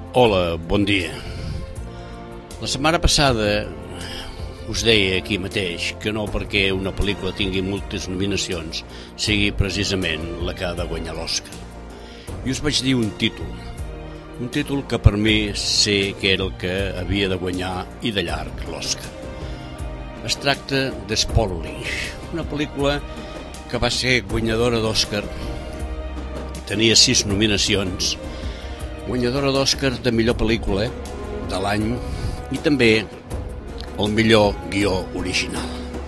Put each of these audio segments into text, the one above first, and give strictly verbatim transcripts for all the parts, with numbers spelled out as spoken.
Hola, bon dia. La setmana passada us deia aquí mateix que no perquè una pel·lícula tingui moltes nominacions sigui precisament la que ha de guanyar l'Oscar. I us vaig dir un títol, un títol que per mi sé que era el que havia de guanyar i de llarg l'Oscar. Es tracta de Spotlight, una pel·lícula que va ser guanyadora d'Oscar, tenia sis nominacions, guanyadora d'Oscar de millor pel·lícula de l'any i també el millor guió original.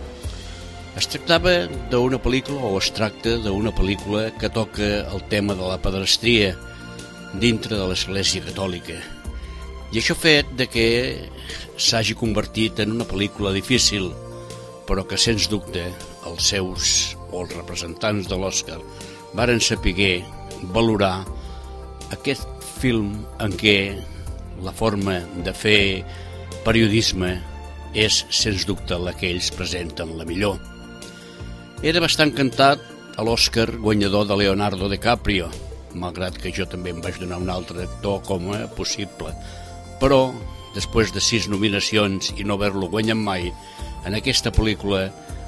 Es tractava d'una pel·lícula, o es tracta d'una pel·lícula que toca el tema de la pederàstia dintre de l'Església Catòlica. I això fet de que s'hagi convertit en una pel·lícula difícil, però que sens dubte els seus o els representants de l'Oscar varen saber valorar aquest film en què la forma de fer periodisme és, sens dubte, la que ells presenten la millor. Era bastant cantat a l'Oscar guanyador de Leonardo DiCaprio, malgrat que jo també em vaig donar un altre actor com a possible. Però, després de sis nominacions i no haver-lo guanyat mai, en aquesta pel·lícula,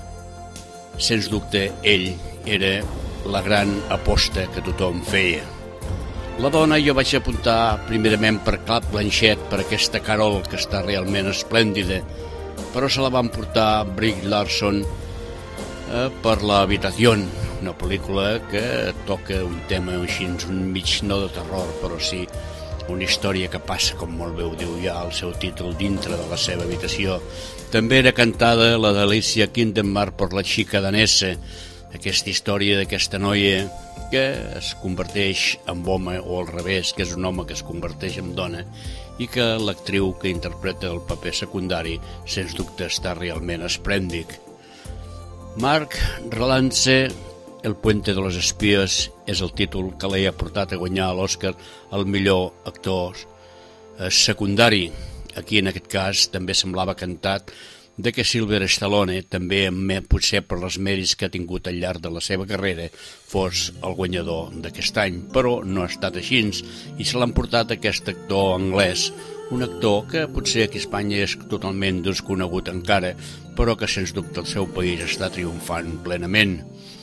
sens dubte, ell era la gran aposta que tothom feia. La dona jo vaig apuntar primerament per Cate Blanchett, per aquesta Carol que està realment esplèndida, però se la van portar Brie Larson eh, per l'Habitació, una pel·lícula que toca un tema així, un mig no de terror, però sí una història que passa, com molt bé ho diu ja el seu títol, dintre de la seva habitació. També era cantada la d'Alicia Kindermark per La xica danesa, aquesta història d'aquesta noia que es converteix en home, o al revés, que és un home que es converteix en dona, i que l'actriu que interpreta el paper secundari sens dubte està realment esplèndid. Mark Rylance, El puente de los espías, és el títol que l'ha portat a guanyar a l'Oscar el millor actor secundari. Aquí en aquest cas també semblava cantat de que Sylvester Stallone, també potser per les mèrits que ha tingut al llarg de la seva carrera, fos el guanyador d'aquest any, però no ha estat així, i se l'han portat aquest actor anglès, un actor que potser aquí a Espanya és totalment desconegut encara, però que sens dubte el seu país està triomfant plenament.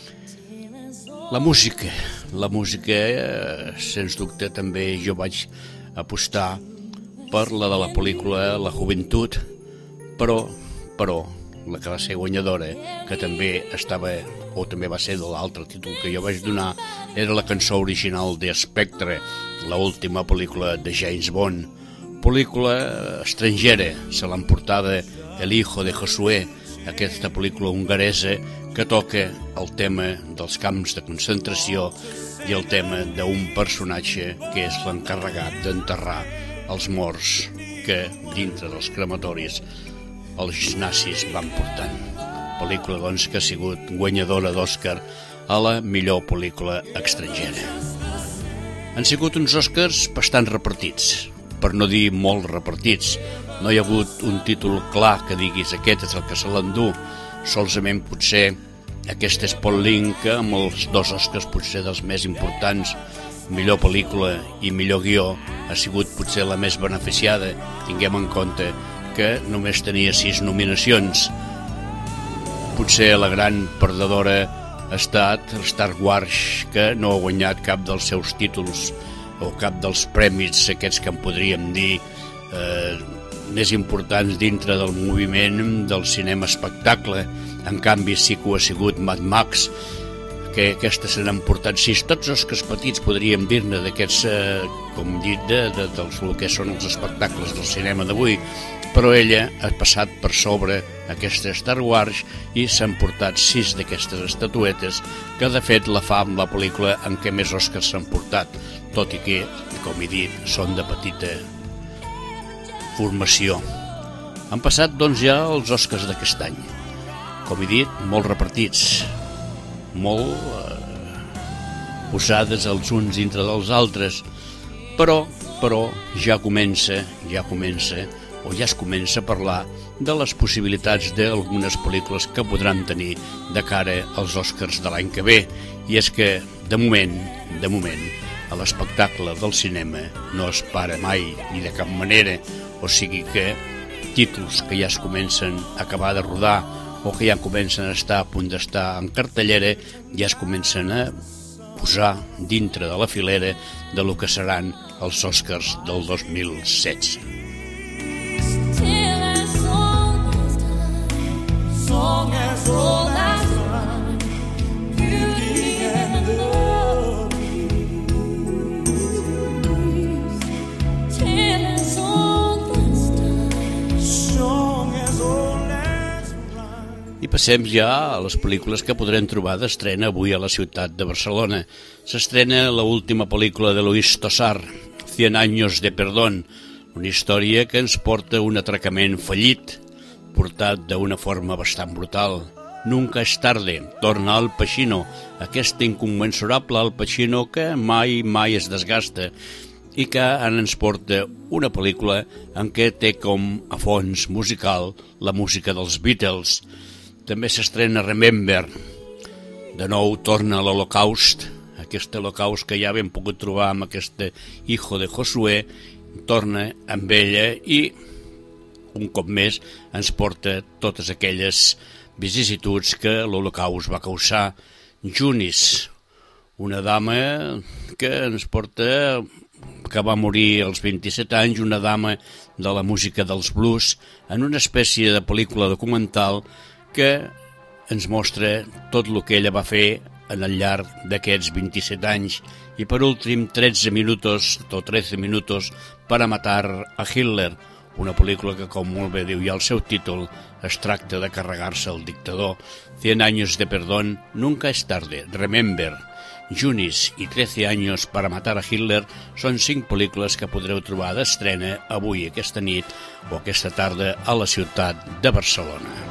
La música, la música, eh, sens dubte també jo vaig apostar per la de la pel·lícula La Joventut, però però la que va ser guanyadora, que també estava, o també va ser de l'altre títol que jo vaig donar, era la cançó original de Spectre, l'última pel·lícula de James Bond, pel·lícula estrangera, se l'han portada El hijo de Josué, aquesta pel·lícula hongaresa que toca el tema dels camps de concentració i el tema d'un personatge que és l'encarregat d'enterrar els morts que dintre dels crematoris els nazis van portant. Pel·lícula, doncs, que ha sigut guanyadora d'Oscar a la millor pel·lícula estrangera. Han sigut uns Oscars bastant repartits, per no dir molt repartits. No hi ha hagut un títol clar que diguis aquest és el que se l'endú. Solament potser aquest Spotlight, que amb els dos Oscars potser dels més importants, millor pel·lícula i millor guió, ha sigut potser la més beneficiada. Tinguem en compte que només tenia sis nominacions. Potser la gran perdedora ha estat Star Wars, que no ha guanyat cap dels seus títols o cap dels premis aquests que en podríem dir eh, més importants dintre del moviment del cinema espectacle. En canvi sí que ho ha sigut Mad Max, que aquestes se n'han portat sis, tots els que petits podríem dir-ne d'aquests, eh, com he dit, de, de, dels que són els espectacles del cinema d'avui, però ella ha passat per sobre aquesta Star Wars i s'han portat sis d'aquestes estatuetes, que de fet la fa amb la pel·lícula en què més Oscars s'han portat, tot i que, com he dit, són de petita formació. Han passat, doncs, ja els Oscars d'aquest any. Com he dit, molt repartits, molt eh, posades els uns dintre dels altres, però, però ja comença, ja comença, o ja es comença a parlar de les possibilitats d'algunes pel·lícules que podran tenir de cara als Oscars de l'any que ve. I és que, de moment, de moment, a l'espectacle del cinema no es para mai ni de cap manera, o sigui que títols que ja es comencen a acabar de rodar o que ja comencen a estar a punt d'estar en cartellera ja es comencen a posar dintre de la filera de lo que seran els Oscars del dos mil setze. I passem ja a les pel·lícules que podrem trobar d'estrena avui a la ciutat de Barcelona. S'estrena l'última pel·lícula de Luis Tosar, Cien años de perdón, una història que ens porta un atracament fallit, portat d'una forma bastant brutal. Nunca és tarde, torna Al Pacino, aquest incommensurable Al Pacino que mai, mai es desgasta i que ara ens porta una pel·lícula en què té com a fons musical la música dels Beatles. També s'estrena Remember. De nou torna l'Holocaust, aquest Holocaust que ja hem pogut trobar amb aquest Hijo de Josué, torna amb ella i un cop més ens porta totes aquelles vicissituds que l'Holocaust va causar. Junis, una dama que ens porta, que va morir als vint-i-set anys, una dama de la música dels blues, en una espècie de pel·lícula documental que ens mostra tot el que ella va fer en el llarg d'aquests vint-i-set anys. I per últim, tretze minutos o trece minutos para matar a Hitler, una pel·lícula que, com molt bé diu ja el seu títol, es tracta de carregar-se el dictador. Cien años de perdón, nunca es tarde, Remember, Junis i trece años para matar a Hitler són cinc pel·lícules que podreu trobar d'estrena avui, aquesta nit o aquesta tarda a la ciutat de Barcelona.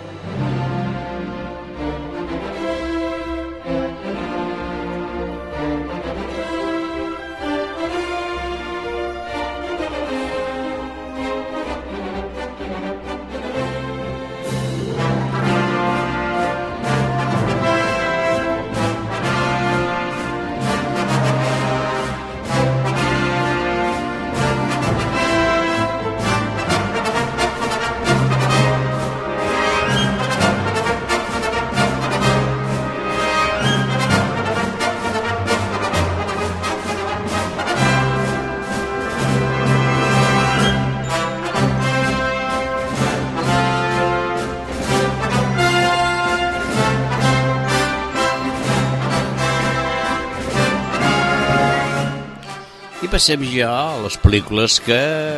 Passem ja a les pel·lícules que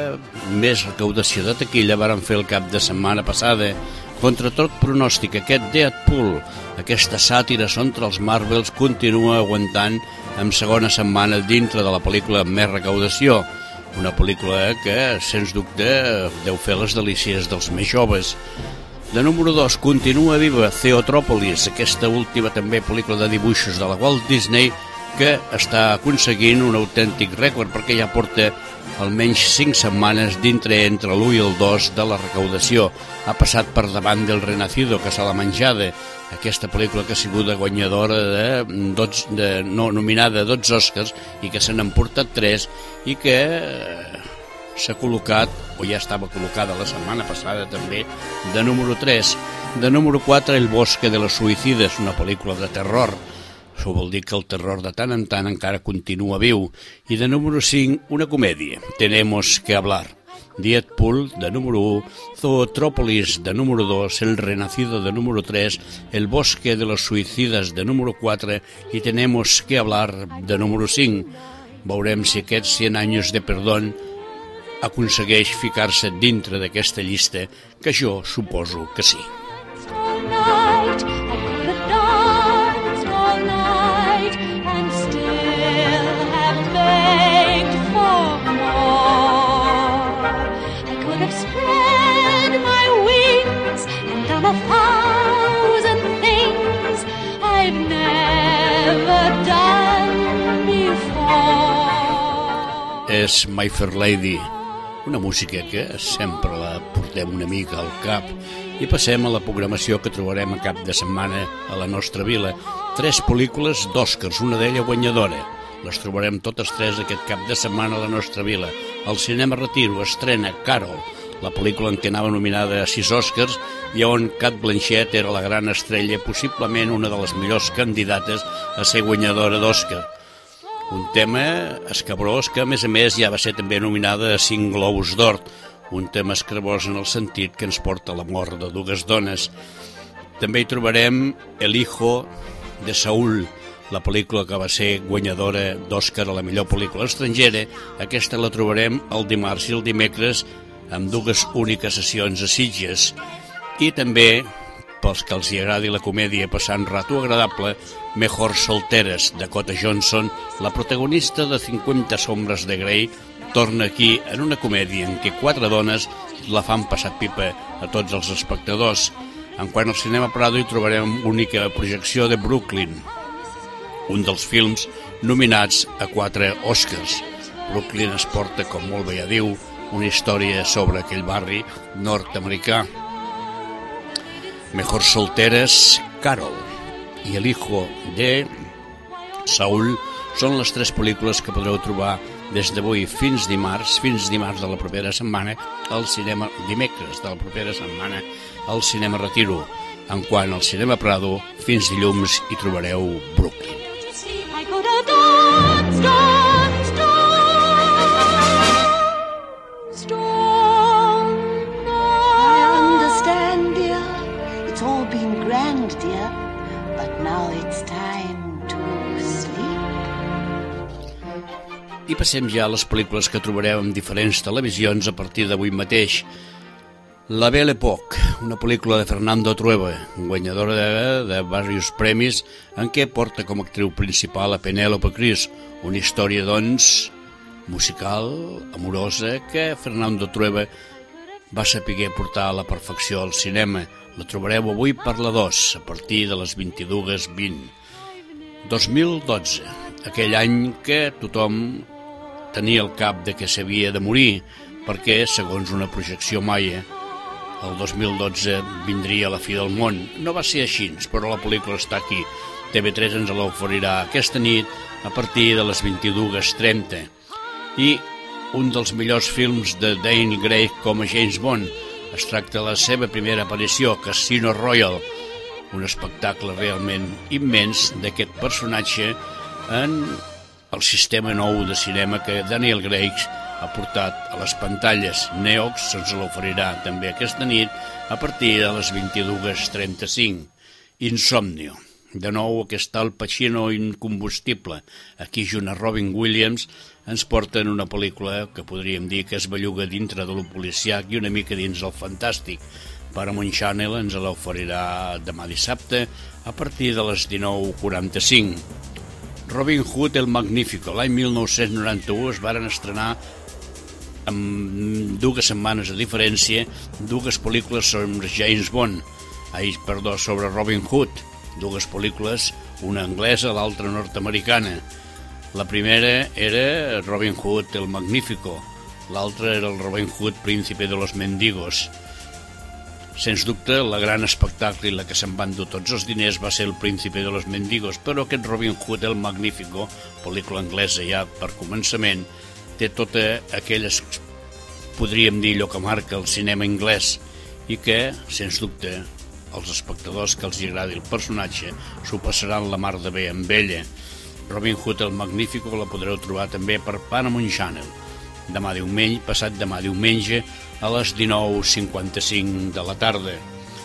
més recaudació de taquilla varen fer el cap de setmana passada. Contra tot pronòstic, aquest Deadpool, aquesta sàtira contra els Marvels, continua aguantant en segona setmana dintre de la pel·lícula amb més recaudació. Una pel·lícula que, sens dubte, deu fer les delícies dels més joves. De número dos, continua viva Theotropolis, aquesta última també pel·lícula de dibuixos de la Walt Disney, que està aconseguint un autèntic rècord perquè ja porta almenys cinc setmanes dintre entre l'u i el dos de la recaudació. Ha passat per davant del Renacido, que se l'ha menjada, aquesta pel·lícula que ha sigut guanyadora de, dotze, de no, nominada a dotze Oscars i que se n'han portat tres i que s'ha col·locat, o ja estava col·locada la setmana passada també, de número tres. De número quatre, El bosque de los suïcides, una pel·lícula de terror. Això vol dir que el terror de tant en tant encara continua viu. I de número cinc, una comèdia, Tenemos que hablar. Deadpool, de número u, Zootrópolis, de número dos, El Renacido, de número tres, El bosque de los suïcides, de número quatre, i Tenemos que hablar, de número cinc. Veurem si aquests cien años de perdón aconsegueix ficar-se dintre d'aquesta llista, que jo suposo que sí. A thousand things I've never done before. És My Fair Lady, una música que sempre la portem una mica al cap. I passem a la programació que trobarem a cap de setmana a la nostra vila. Tres pel·lícules d'Oscars, una d'ella guanyadora. Les trobarem totes tres aquest cap de setmana a la nostra vila. El Cinema Retiro estrena Carol, la pel·lícula en què anava nominada a sis Oscars i on Cate Blanchett era la gran estrella, possiblement una de les millors candidates a ser guanyadora d'Oscar. Un tema escabrós que, a més a més, ja va ser també nominada a cinc Globus d'Or, un tema escabrós en el sentit que ens porta a la mort de dues dones. També hi trobarem El hijo de Saúl, la pel·lícula que va ser guanyadora d'Oscar a la millor pel·lícula estrangera. Aquesta la trobarem el dimarts i el dimecres amb dues úniques sessions a Sitges. I també, pels que els hi agradi la comèdia passant rato agradable, Mejor solteres, Dakota Johnson, la protagonista de cinquanta sombres de Grey, torna aquí en una comèdia en què quatre dones la fan passar pipa a tots els espectadors. En quant al Cinema Prado hi trobarem única projecció de Brooklyn, un dels films nominats a quatre Oscars. Brooklyn es porta, com molt bé ja diu, una història sobre aquell barri nord-americà. Mejor solteres, Carol i El hijo de Saúl són les tres pel·lícules que podreu trobar des d'avui fins dimarts, fins dimarts de la propera setmana, al cinema, dimecres de la propera setmana, al Cinema Retiro. En quant al Cinema Prado, fins dilluns hi trobareu Brooklyn. I could have done, done, done, done. I understand, dear. It's all been grand, dear. But now it's time to sleep. I passem ja a les pel·lícules que trobareu en diferents televisions a partir d'avui mateix. La Belle Époque, una pel·lícula de Fernando Trueba, guanyadora de, de diversos premis, en què porta com a actriu principal a Penélope Cruz, una història, doncs, musical, amorosa, que Fernando Trueba va saber portar a la perfecció al cinema. La trobareu avui per la dos, a partir de les vint-i-dues vint. dos mil dotze, aquell any que tothom tenia el cap de que s'havia de morir, perquè, segons una projecció maia, el dos mil dotze vindria la fi del món. No va ser així, però la pel·lícula està aquí. T V tres ens l'oferirà aquesta nit a partir de les vint-i-dues trenta. I un dels millors films de Daniel Craig com a James Bond. Es tracta de la seva primera aparició, Casino Royale, un espectacle realment immens d'aquest personatge en el sistema nou de cinema que Daniel Craig ha portat a les pantalles. Neox se'ns l'oferirà també aquesta nit a partir de les vint-i-dues trenta-cinc. Insomnio. De nou aquest Al Pacino incombustible. Aquí junt a Robin Williams ens porten una pel·lícula que podríem dir que es belluga dintre de lo policiac i una mica dins del fantàstic. Paramount Channel ens l'oferirà demà dissabte a partir de les dinou quaranta-cinc. Robin Hood el Magnífico. L'any mil nou-cents noranta-u es varen estrenar amb dues setmanes de diferència dues pel·lícules sobre James Bond, ai, perdó, sobre Robin Hood, dues pel·lícules, una anglesa, l'altra nord-americana. La primera era Robin Hood el Magnífico, l'altra era el Robin Hood Príncipe de los Mendigos. Sens dubte, la gran espectacle i la que se'n van dur tots els diners va ser el Príncipe de los Mendigos, però aquest Robin Hood el Magnífico, pel·lícula anglesa ja per començament, té tota aquelles, podríem dir, allò que marca el cinema anglès i que, sens dubte, els espectadors que els agradi el personatge s'ho passaran la mar de bé amb ella. Robin Hood el Magnífico la podreu trobar també per Paramount Channel demà diumenge, passat demà diumenge a les dinou cinquanta-cinc de la tarda.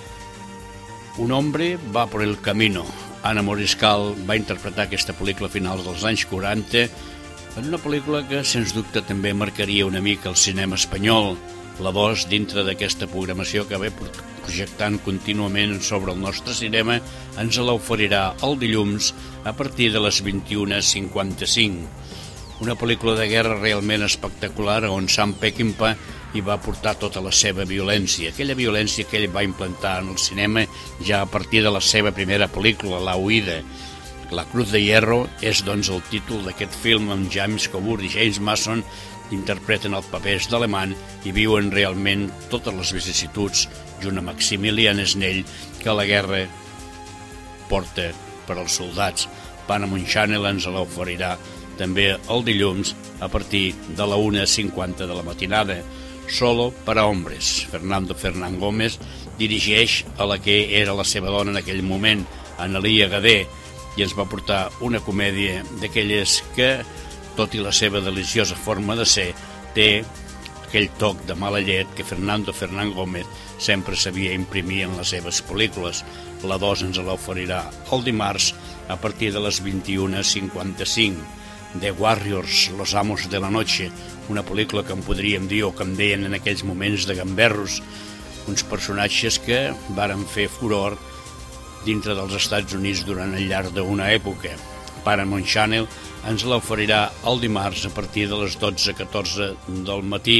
Un hombre va por el camino. Ana Moriscal va interpretar aquesta pel·lícula a finals dels anys quaranta en una pel·lícula que, sens dubte, també marcaria una mica el cinema espanyol. La Voz, dintre d'aquesta programació que ve projectant contínuament sobre el nostre cinema, ens l'oferirà el dilluns a partir de les vint-i-una cinquanta-cinc. Una pel·lícula de guerra realment espectacular on Sam Peckinpah hi va portar tota la seva violència, aquella violència que ell va implantar en el cinema ja a partir de la seva primera pel·lícula, La Huida. La Cruz de Hierro és, doncs, el títol d'aquest film amb James Coburn i James Mason interpreten els papers d'Alemany i viuen realment totes les vicissituds junt a Maximilian Snell que la guerra porta per als soldats. Paramount Channel ens l'oferirà també el dilluns a partir de la una cinquanta de la matinada. Solo para hombres. Fernando Fernán Gómez dirigeix a la que era la seva dona en aquell moment, Analia Gadé, i ens va portar una comèdia d'aquelles que, tot i la seva deliciosa forma de ser, té aquell toc de mala llet que Fernando Fernán Gómez sempre sabia imprimir en les seves pel·lícules. La dos ens l'oferirà el dimarts a partir de les vint-i-una cinquanta-cinc. The Warriors, Los Amos de la Noche, una pel·lícula que en podríem dir o que en deien en aquells moments de gamberros, uns personatges que varen fer furor dintre dels Estats Units durant el llarg d'una època. Paramount Channel ens l'oferirà el dimarts a partir de les dotze catorze del matí,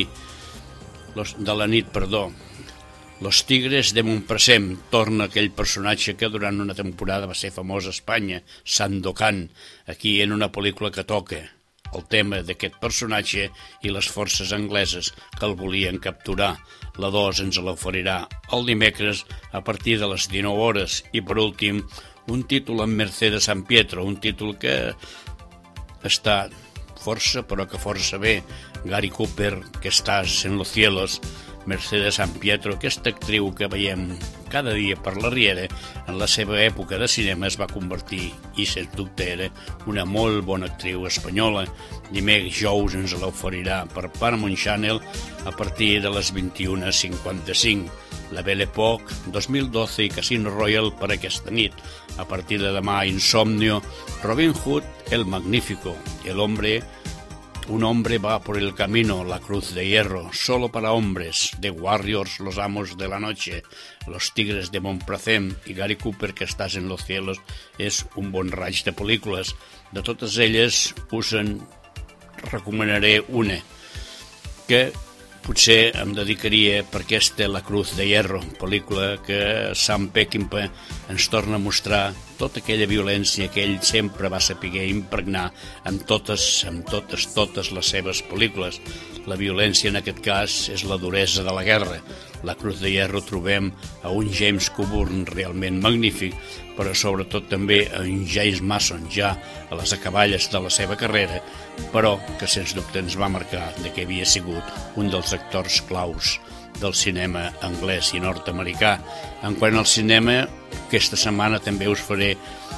de la nit, perdó. Los Tigres de Montpressem, torna aquell personatge que durant una temporada va ser famós a Espanya, Sandokan, aquí en una pel·lícula que toca el tema d'aquest personatge i les forces angleses que el volien capturar. La dos ens l'oferirà el dimecres a partir de les dinou hores. I per últim, un títol en Mercedes San Pietro, un títol que està força, però que força bé. Gary Cooper, que estàs en los cielos. Mercedes San Pietro, aquesta actriu que veiem cada dia per la Riera, en la seva època de cinema es va convertir, i sens dubte era una molt bona actriu espanyola. Dijous ens l'oferirà per Paramount Channel a partir de les vint-i-una cinquanta-cinc. La Belle Époque, dos mil dotze i Casino Royale per aquesta nit. A partir de demà, Insomnio, Robin Hood, El Magnífico, El Hombre... Un hombre va por el camino, La Cruz de Hierro, Solo para hombres, The Warriors, Los Amos de la Noche, Los Tigres de Montpressem i Gary Cooper, que estàs en los cielos, és un bon raig de pel·lícules. De totes elles us en recomanaré una que potser em dedicaria per aquesta La Cruz de Hierro, pel·lícula que Sam Peckinpah ens torna a mostrar tota aquella violència que ell sempre va saber impregnar en totes, en totes, totes les seves pel·lícules. La violència en aquest cas és la duresa de la guerra. La Cruz de Hierro trobem a un James Coburn realment magnífic, però sobretot també a un James Mason ja a les acaballes de la seva carrera, però que sens dubte ens va marcar de que havia sigut un dels actors claus del cinema anglès i nord-americà. En quant al cinema, aquesta setmana també us faré...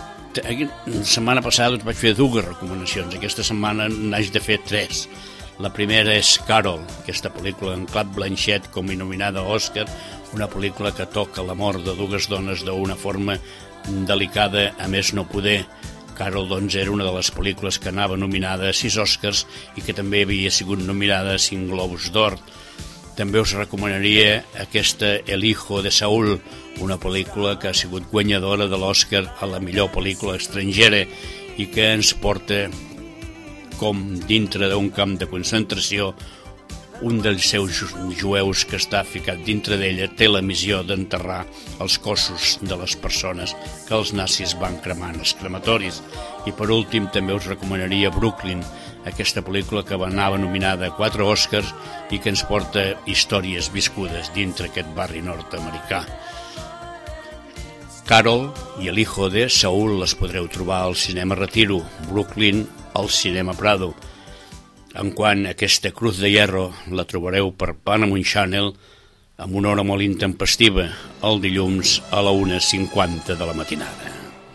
La setmana passada us vaig fer dues recomanacions, aquesta setmana n'haig de fer tres. La primera és Carol, aquesta pel·lícula en Cate Blanchett com a nominada a Òscar, una pel·lícula que toca la mort de dues dones d'una forma delicada, a més no poder. Carol, doncs, era una de les pel·lícules que anava nominada a sis Oscars i que també havia sigut nominada a cinc Globus d'Or. També us recomanaria aquesta El hijo de Saúl, una pel·lícula que ha sigut guanyadora de l'Oscar a la millor pel·lícula estrangera i que ens porta com dintre d'un camp de concentració un dels seus jueus que està ficat dintre d'ella té la missió d'enterrar els cossos de les persones que els nazis van cremar en els crematoris. I per últim també us recomanaria Brooklyn, aquesta pel·lícula que anava nominada a quatre Oscars i que ens porta històries viscudes dintre aquest barri nord-americà. Carol i El hijo de Saúl les podreu trobar al Cinema Retiro, Brooklyn al Cinema Prado. En quant a aquesta Cruz de Hierro, la trobareu per Paramount Channel amb una hora molt intempestiva, el dilluns a la una cinquanta de la matinada.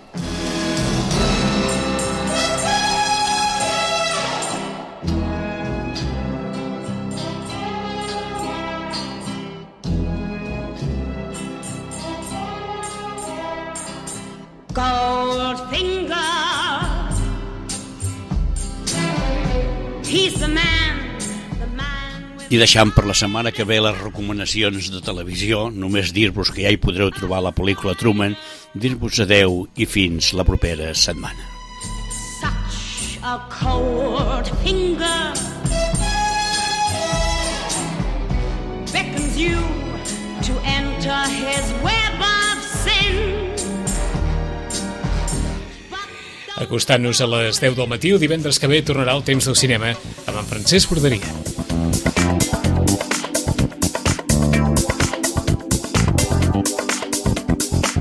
Goldfinger, he's the man, the man with... I deixant per la setmana que ve les recomanacions de televisió, només dir-vos que ja hi podreu trobar la pel·lícula Truman, dir-vos adeu i fins la propera setmana. Such a cold finger beckons you to enter his web of sin. Acostant-nos a les deu del matí, el divendres que ve tornarà el temps del cinema amb en Francesc Borderia.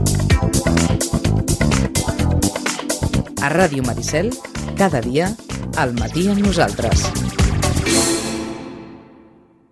A Ràdio Maricel, cada dia, Al matí amb nosaltres.